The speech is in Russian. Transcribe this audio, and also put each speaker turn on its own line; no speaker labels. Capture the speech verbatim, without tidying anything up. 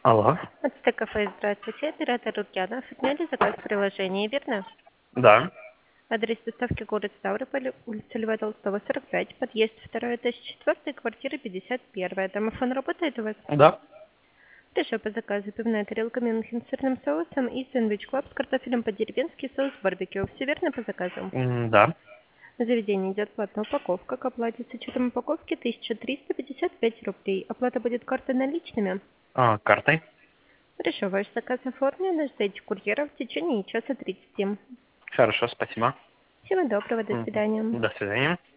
Алло.
От Стекафе, здравствуйте. Оператор Лукьянов. Отняли заказ в приложении, верно?
Да.
Адрес доставки город Ставрополь, улица Льва Толстого, сорок пять, подъезд второй, этаж четыре, квартира пятьдесят один. Домофон работает у вас?
Да.
Хорошо, по заказу пивная тарелка Мюнхен с сырным соусом и сэндвич клаб с картофелем по-деревенски, соус барбекю. Все верно по заказу?
М, Да.
На заведение идет платная упаковка. К оплате с учетом упаковки тысяча триста пятьдесят пять рублей. Оплата будет картой наличными.
А, картой.
Хорошо, ваш заказ оформлен. Ждите курьера в течение часа тридцати.
Хорошо, спасибо.
Всего доброго, до
Мгм.
свидания.
До свидания.